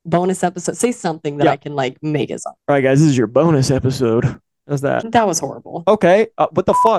bonus episode. Say something that I can like make it up. All right, guys, this is your bonus episode. How's that? That was horrible. Okay, what the fuck?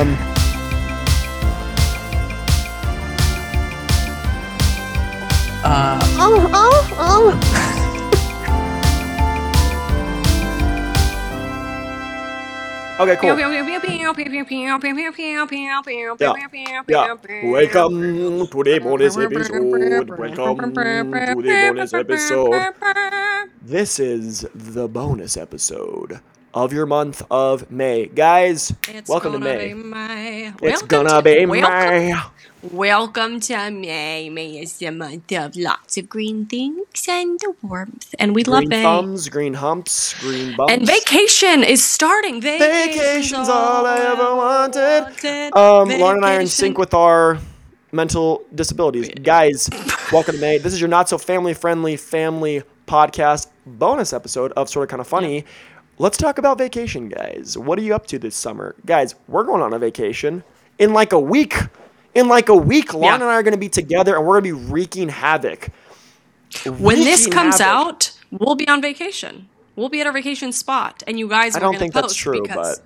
Okay, cool. Welcome to the bonus episode. Welcome to the bonus episode. This is the bonus episode of your month of May. Guys, welcome to May. It's gonna be May. Welcome to May. May is the month of lots of green things and warmth. And we love May. Green thumbs, green humps, green bumps. And vacation is starting. Vacation's all I ever wanted. Lauren and I are in sync with our mental disabilities. Guys, welcome to May. This is your not so family friendly family podcast bonus episode of Sort of Kind of Funny. Yeah. Let's talk about vacation, guys. What are you up to this summer? Guys, we're going on a vacation in like a week. Lauren and I are going to be together, and we're going to be wreaking havoc. When this comes out, we'll be on vacation. We'll be at our vacation spot, and you guys. I don't think that's true, but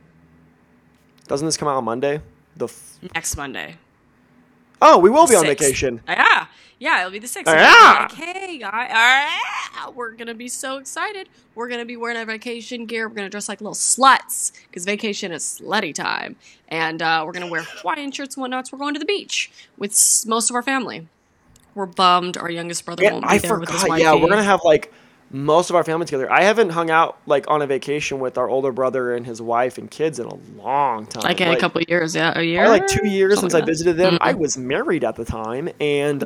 doesn't this come out on Monday? Next Monday. Oh, we will be on vacation. Yeah, it'll be the 6th. Like, hey, guys, we're going to be so excited. We're going to be wearing our vacation gear. We're going to dress like little sluts because vacation is slutty time. And we're going to wear Hawaiian shirts and whatnot. So we're going to the beach with most of our family. We're bummed. Our youngest brother won't be there with his wife. Yeah, we're going to have like most of our family together. I haven't hung out like on a vacation with our older brother and his wife and kids in a long time. Like in a couple of years, a year? Like 2 years since I visited them. Mm-hmm. I was married at the time, and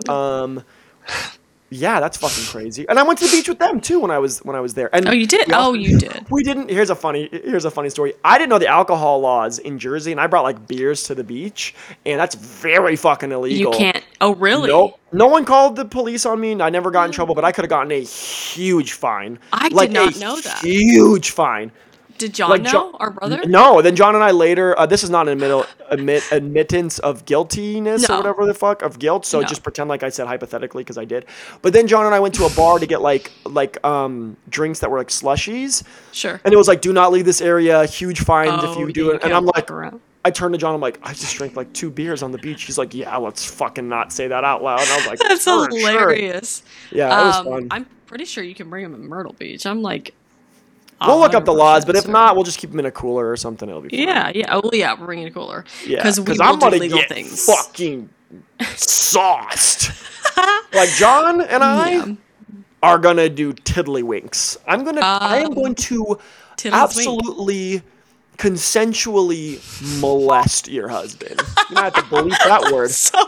yeah, that's fucking crazy. And I went to the beach with them too when I was there. And you did? You did. We didn't. Here's a funny story. I didn't know the alcohol laws in Jersey, and I brought like beers to the beach, and that's very fucking illegal. You can't. Oh, really? Nope. No one called the police on me. I never got in trouble, but I could have gotten a huge fine. I did not know that. Huge fine. Did John know, our brother? No, then John and I later, this is not an admittance of guiltiness or whatever the fuck, of guilt, so just pretend like I said hypothetically, because I did. But then John and I went to a bar to get like drinks that were like slushies. Sure. And it was like, do not leave this area, huge fines if you do it. And I'm like, I turned to John, I'm like, I just drank like 2 beers on the beach. He's like, yeah, let's fucking not say that out loud. And I was like, that's hilarious. Sure. Yeah, it was fun. I'm pretty sure you can bring him in Myrtle Beach. I'm like... We'll look up the laws, but if not, we'll just keep them in a cooler or something. It'll be fun. Yeah. Oh, yeah, we're bringing a cooler. Yeah, because I'm going to get things. Fucking sauced. Like, John and I are going to do tiddlywinks. I am going to absolutely consensually molest your husband. You don't have to bleep that word.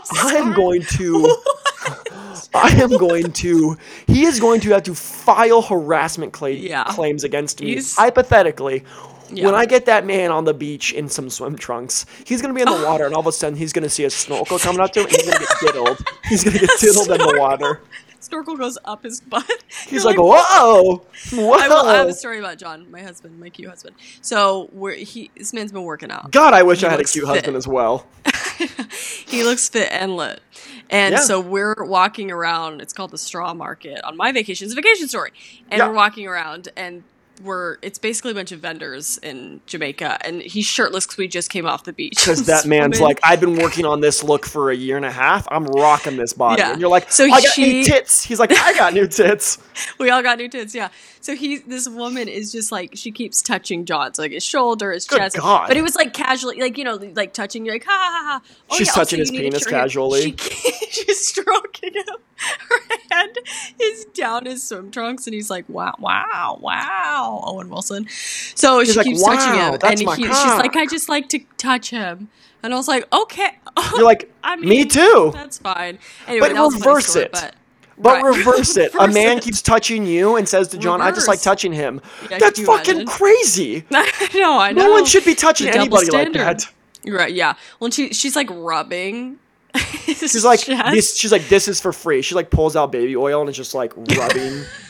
He is going to have to file harassment claims against me. Hypothetically, when I get that man on the beach in some swim trunks, he's going to be in the water, and all of a sudden he's going to see a snorkel coming up to him, and he's going to get diddled. He's going to get diddled in the water. Snorkel goes up his butt. He's like, whoa! I have a story about John, my husband, my cute husband. So this man's been working out. God, I wish I had a cute husband as well. He looks fit and lit. And so we're walking around. It's called the Straw Market on my vacation. It's a vacation story. And we're walking around, and it's basically a bunch of vendors in Jamaica, and he's shirtless because we just came off the beach. Because that man's like, I've been working on this look for 1.5 years. I'm rocking this body. Yeah. And you're like, I got new tits. He's like, I got new tits. We all got new tits, yeah. So this woman is just like, she keeps touching John, so like his shoulder, his chest. God. But it was like casually, like, like touching, like, ha ha ha. Oh, she's touching his penis casually. She's stroking him. Her hand is down his swim trunks, and he's like, wow, Owen Wilson. So she keeps touching him, and she's like, I just like to touch him. And I was like, okay. You're like, me too. That's fine. Anyway, but reverse it. But reverse it. A man keeps touching you and says to John, I just like touching him. Yeah, that's fucking crazy. I know. No one should be touching anybody like that. Right, yeah. Well, she's like rubbing. She's like, this is for free. She like pulls out baby oil and is just like rubbing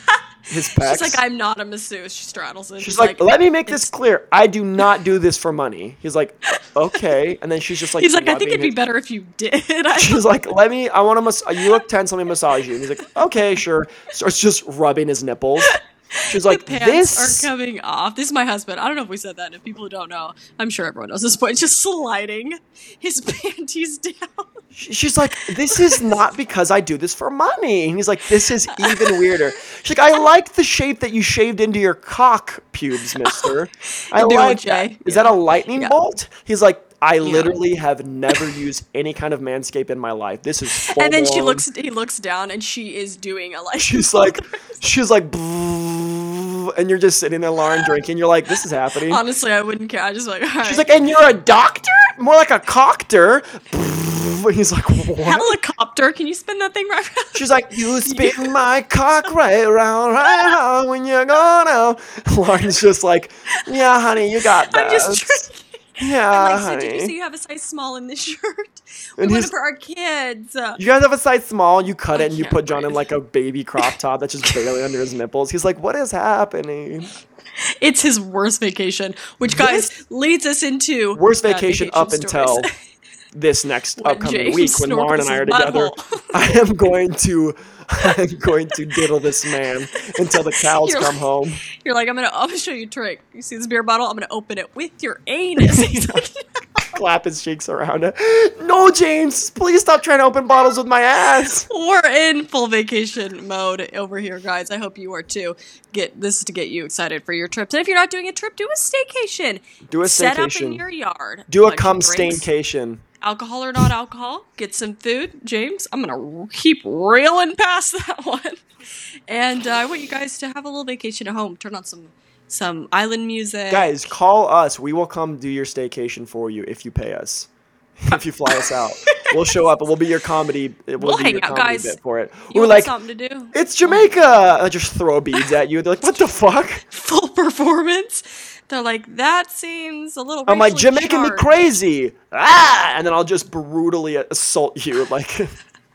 his pecs. She's like, I'm not a masseuse. She straddles it. She's like, let me make this clear. I do not do this for money. He's like, okay. And then she's just like, he's like, I think it'd be better if you did. She's like, I want to, you look tense, let me massage you. And he's like, okay, sure. Starts just rubbing his nipples. She's like, the pants are coming off. This is my husband. I don't know if we said that. And if people who don't know, I'm sure everyone knows this point. Just sliding his panties down. She's like, this is not because I do this for money. And he's like, this is even weirder. She's like, I like the shape that you shaved into your cock pubes, mister. I like that. Is that a lightning bolt? He's like, I literally have never used any kind of Manscaped in my life. This is full And then blown. he looks down and she is doing a like. She's like, and you're just sitting there, Lauren, drinking. You're like, this is happening. Honestly, I wouldn't care. I just like, all right. She's like, and you're a doctor? More like a coctor. He's like, what? Helicopter? Can you spin that thing right around? She's like, you spin my cock right around when you're gone out. Lauren's just like, yeah, honey, you got that. I'm just drinking. Yeah, I'm like, honey. so did you say you have a size small in this shirt? We want it for our kids. You guys have a size small. You cut it and you can't put John in breathe. like a baby crop top that's just barely under his nipples. He's like, what is happening? It's his worst vacation, which, guys, leads us into Worst vacation up stories. until this next When upcoming James week when Lauren and I are snorkels his together. butthole. I'm going to diddle this man until the cows You're come like- home. You're like, I'm gonna show you a trick. You see this beer bottle? I'm gonna open it with your anus. He's like, Clap his cheeks around it. No, James, please stop trying to open bottles with my ass. we're in full vacation mode over here, guys. I hope you are too. This is to get you excited for your trips. And if you're not doing a trip, do a staycation. Do a Set up staycation. in your yard. Do a Like cum some drinks. staincation. Alcohol or not alcohol, get some food. James, I'm gonna keep reeling past that one. And I want you guys to have a little vacation at home. Turn on some island music. Guys, call us. We will come do your staycation for you if you pay us. If you fly us out. We'll show up and we'll be your comedy. We'll be hang your out, comedy guys. bit for it. You We're want like, something to do? it's Jamaica. I just throw beads at you. They're like, what the fuck? Full performance. They're like, that seems a little. I'm like, racially Jamaican me charged. crazy. Ah! And then I'll just brutally assault you. Like,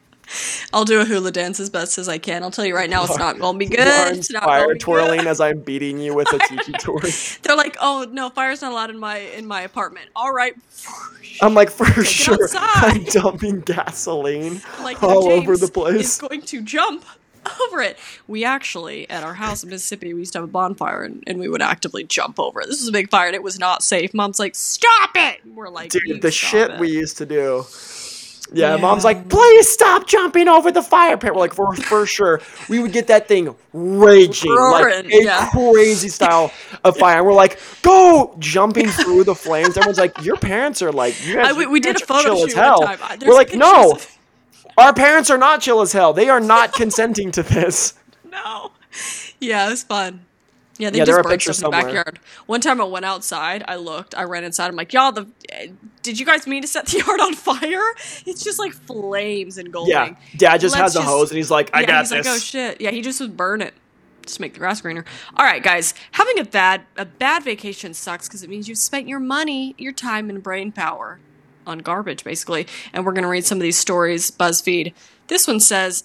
I'll do a hula dance as best as I can. I'll tell you right now, it's not gonna be good. Lauren's It's not fire gonna be twirling good. as I'm beating you with a tiki torch. They're like, oh no, fire's not allowed in my apartment. All right. I'm like, for sure. outside. I'm dumping gasoline Like all James over the is place. going to jump over it. We actually, at our house in Mississippi, we used to have a bonfire and we would actively jump over it. This was a big fire and it was not safe. Mom's like, stop it! We're like, "You Dude, the stop shit it." we used to do. Yeah, Yeah. Mom's like, please stop jumping over the fire pit. We're like, for sure. We would get that thing raging, Roaring, like a yeah. crazy style of fire. And we're like, go jumping through the flames. Everyone's like, your parents are like, you guys we did a are photo chill shoot as hell. one time. There's We're like, pictures no, of- our parents are not chill as hell. They are not consenting to this. No. Yeah, it was fun. Yeah, they Yeah, there just are burned pictures stuff in the somewhere. backyard. One time I went outside, I looked, I ran inside, I'm like, y'all, did you guys mean to set the yard on fire? It's just like flames engulfing. Yeah, Dad just Let's has a hose and he's like, I got he's this. like, oh shit. Yeah, he just would burn it. Just make the grass greener. All right, guys, having a bad vacation sucks because it means you've spent your money, your time, and brain power on garbage, basically. And we're gonna read some of these stories. BuzzFeed. This one says,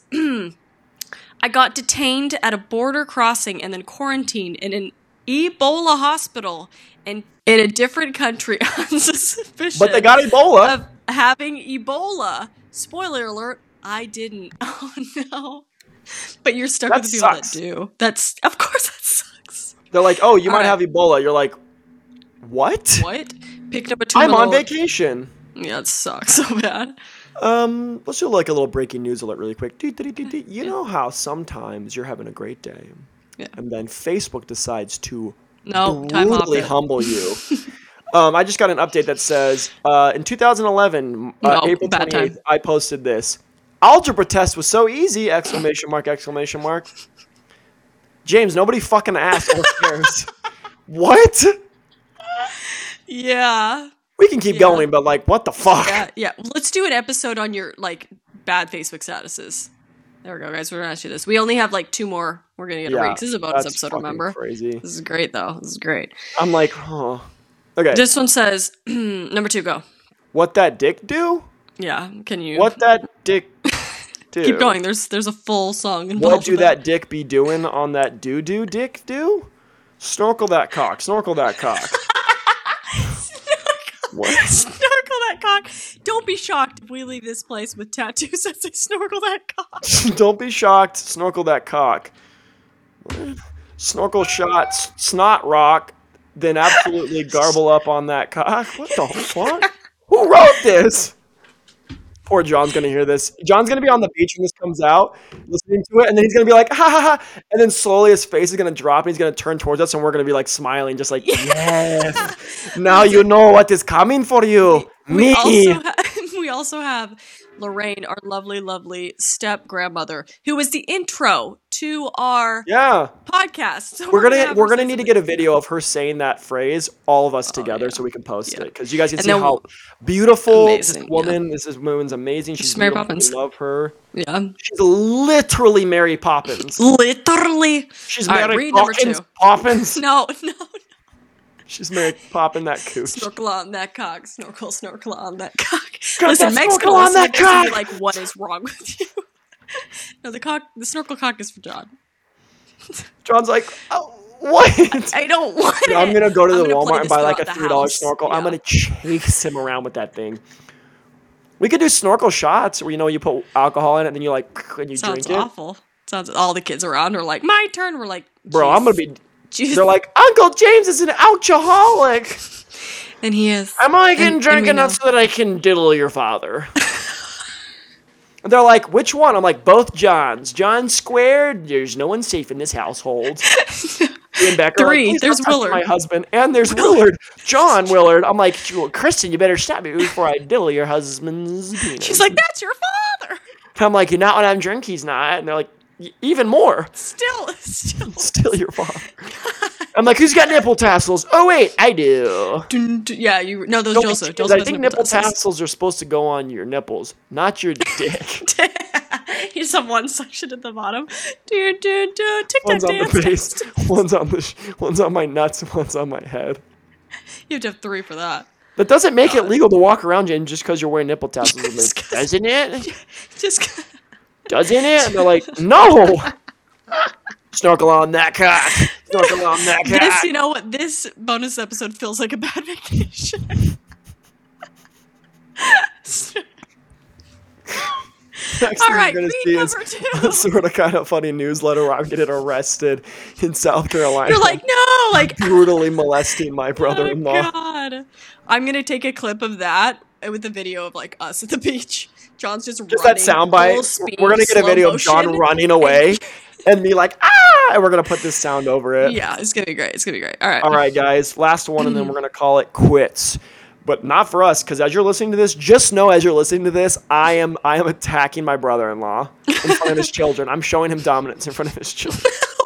I got detained at a border crossing and then quarantined in an Ebola hospital in a different country on suspicion But they got Ebola. of having Ebola. Spoiler alert, I didn't. Oh no. But you're stuck That with the people sucks. that do. Of course that sucks. They're like, oh, you might right. have Ebola. You're like, what? What? Picked up a I'm on $2 vacation. Yeah, it sucks so bad. Let's do like a little breaking news alert really quick. You know how sometimes you're having a great day, Yeah. and then Facebook decides to No, time off brutally it. humble you. I just got an update that says in 2011, No, April bad 28th, time. I posted this. Algebra test was so easy! Exclamation mark! Exclamation mark! James, nobody fucking asked or cares. What? Yeah. We can keep Yeah. going, but like, what the fuck? Yeah. Let's do an episode on your like bad Facebook statuses. There we go, guys. We're gonna ask you this. We only have like 2 more. We're gonna get a read. 'Cause this is a bonus that's episode, fucking remember? Crazy. This is great though. This is great. I'm like, huh. Okay. This one says number 2, go. What that dick do? Yeah. Can you What that dick do? Keep going. There's a full song involved. What do with that dick be doing on that doo-doo dick do? Snorkel that cock. Snorkel that cock. What? Snorkel that cock. Don't be shocked if we leave this place with tattoos that say snorkel that cock. Don't be shocked. Snorkel that cock. Snorkel shot snot rock, then absolutely garble up on that cock. What the fuck? Who wrote this? Poor John's gonna hear this. John's gonna be on the beach when this comes out, listening to it, and then he's gonna be like, ha ha ha, and then slowly his face is gonna drop, and he's gonna turn towards us, and we're gonna be like smiling, just like, yes, now you know what is coming for you, me. We also have Lorraine, our lovely step grandmother, who was the intro to our podcast. So we're gonna need to get a video of her saying that phrase, all of us together, so we can post it, because you guys can see how beautiful this woman's amazing. She's Mary beautiful. Poppins. I love her. Yeah, she's literally Mary Poppins. Literally, she's all right, Mary read number 2. Poppins. No. She's Mary Poppin' that cooch. Snorkel on that cock. Snorkel on that cock. Listen, Mexico on that cock. Be like, what is wrong with you? No, the snorkel cock is for John. John's like, oh, what? I don't want it. I'm gonna go to the Walmart and buy like a $3 $3 snorkel. Yeah. I'm gonna chase him around with that thing. We could do snorkel shots where you put alcohol in it and then you drink it. Sounds awful. Sounds all the kids around are like, my turn. We're like, bro, I'm gonna be. They're like, Uncle James is an alcoholic. And he is. I'm only getting drunk enough so that I can diddle your father. And they're like, which one? I'm like, both Johns. John squared. There's no one safe in this household. And Becker, 3. Like, there's Willard. My husband. And there's Willard. John Willard. I'm like, Kristen, you better stop me before I diddle your husband's penis. She's like, that's your father. And I'm like, you're not when I'm drunk, he's not. And they're like, even more. Still your father. I'm like, who's got nipple tassels? Oh wait, I do. Yeah, those Joseph. I think nipple tassels are supposed to go on your nipples, not your dick. You just have one section at the bottom. Tick One's on the base. One's on my nuts. One's on my head. You have to have 3 for that. That doesn't make it legal to walk around Jen, just because you're wearing nipple tassels. Doesn't it? Doesn't it? And they're like, no. Snorkel on that cock. Snorkel on that cock. You know what? This bonus episode feels like a bad vacation. Next all thing right, you're going to see is 2. a sort of kind of funny newsletter where I'm getting arrested in South Carolina. You're like, no, like brutally molesting my brother-in-law. Oh, God. I'm going to take a clip of that with a video of like us at the beach. John's just running. That soundbite. We're going to get a video of John running away and be like, ah, and we're going to put this sound over it. Yeah, it's going to be great. All right. All right, guys. Last one, and then we're going to call it quits. But not for us, because as you're listening to this, just know as you're listening to this, I am attacking my brother-in-law in front of his children. I'm showing him dominance in front of his children.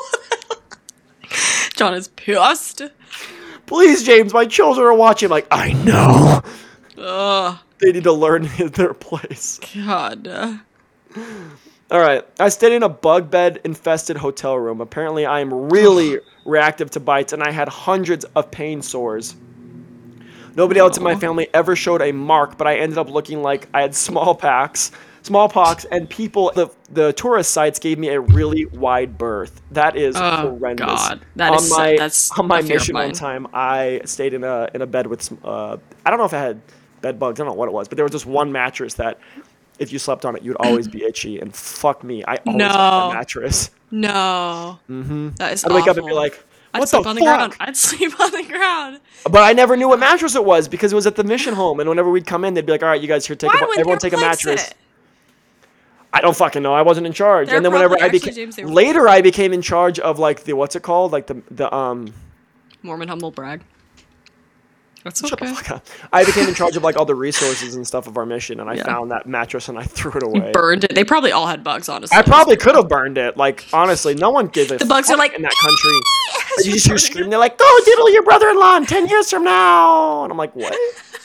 John is pissed. Please, James, my children are watching. Like, I know. Ugh. They need to learn their place. God. All right. I stayed in a bug bed infested hotel room. Apparently, I am really reactive to bites, and I had hundreds of pain sores. Nobody else in my family ever showed a mark, but I ended up looking like I had smallpox, and people, the tourist sites gave me a really wide berth. That is horrendous. God, that's on my mission one time. I stayed in a bed with I don't know if it had bed bugs. I don't know what it was, but there was this one mattress that if you slept on it, you'd always be itchy. And fuck me, I always had a mattress. No, that is. I'd wake up and be like, I'd sleep on the ground. I'd sleep on the ground. But I never knew what mattress it was because it was at the mission home. And whenever we'd come in, they'd be like, all right, you guys here, everyone take a mattress. I don't fucking know. I wasn't in charge. And then whenever I became in charge of like the, what's it called? Like the Mormon humble brag. That's okay. Shut the fuck up. I became in charge of like all the resources and stuff of our mission, and I found that mattress and I threw it away. You burned it. They probably all had bugs, honestly. I probably could have burned it. Like, honestly, no one gives a The bugs fuck are like, in that country. You just hear screaming. They're like, go diddle your brother-in-law in 10 years from now. And I'm like, what?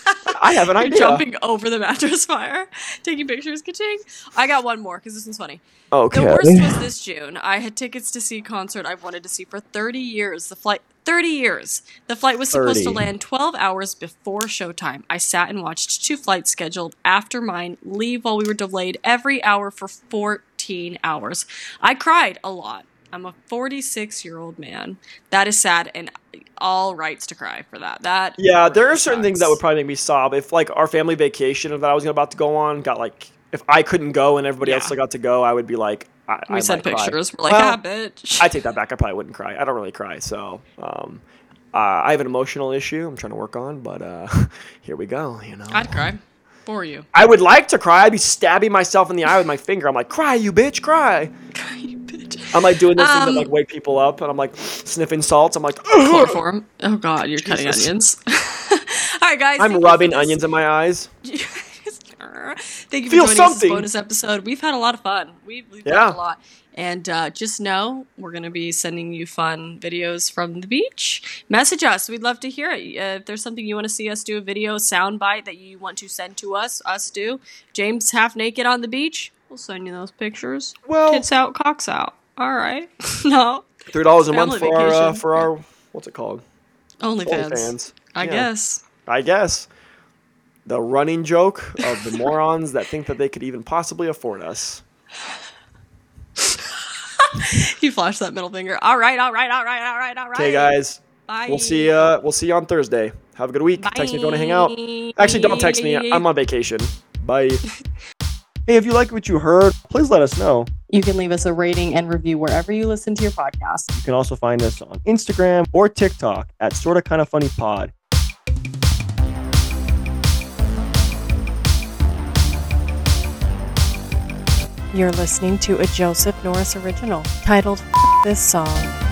I have an idea. Jumping over the mattress fire, taking pictures, ka-ching. I got one more because this one's funny. Okay. The worst was this June. I had tickets to see a concert I've wanted to see for 30 years. 30 years. The flight was supposed to 30. land 12 hours before showtime. I sat and watched 2 flights scheduled after mine leave while we were delayed every hour for 14 hours. I cried a lot. I'm a 46-year-old man. That is sad, and all rights to cry for that. Yeah, there are certain things that sucks. would probably make me sob. If like our family vacation that I was about to go on got like, if I couldn't go and everybody else still got to go, I would be like, We I sent might cry. pictures. We're like, Well, bitch. I take that back. I probably wouldn't cry. I don't really cry. So I have an emotional issue I'm trying to work on, but here we go. I'd cry for you. I would like to cry. I'd be stabbing myself in the eye with my finger. I'm like, cry, you bitch, cry. You bitch. I'm like doing this thing that like wake people up, and I'm like sniffing salts. I'm like, Chloroform. Oh God, you're cutting Jesus. onions. All right, guys. I'm thank you rubbing for this. onions in my eyes. Thank you Feel for joining something. this bonus episode. We've had a lot of fun. We've Yeah. done a lot. And just know we're going to be sending you fun videos from the beach. Message us. We'd love to hear it. If there's something you want to see us do, a video soundbite that you want to send to us do. James half naked on the beach. We'll send you those pictures. Well- Tits out, cocks out. All right. No. $3 a month Family for vacation. our what's it called? OnlyFans. OnlyFans. I Yeah. guess. I guess. The running joke of the morons that think that they could even possibly afford us. You flashed that middle finger. All right. Okay, guys. Bye. We'll see you on Thursday. Have a good week. Text me if you want to hang out. Actually, don't text me. I'm on vacation. Bye. Hey, if you like what you heard, please let us know. You can leave us a rating and review wherever you listen to your podcast. You can also find us on Instagram or TikTok at Sorta Kinda Funny Pod. You're listening to a Joseph Norris original titled This Song.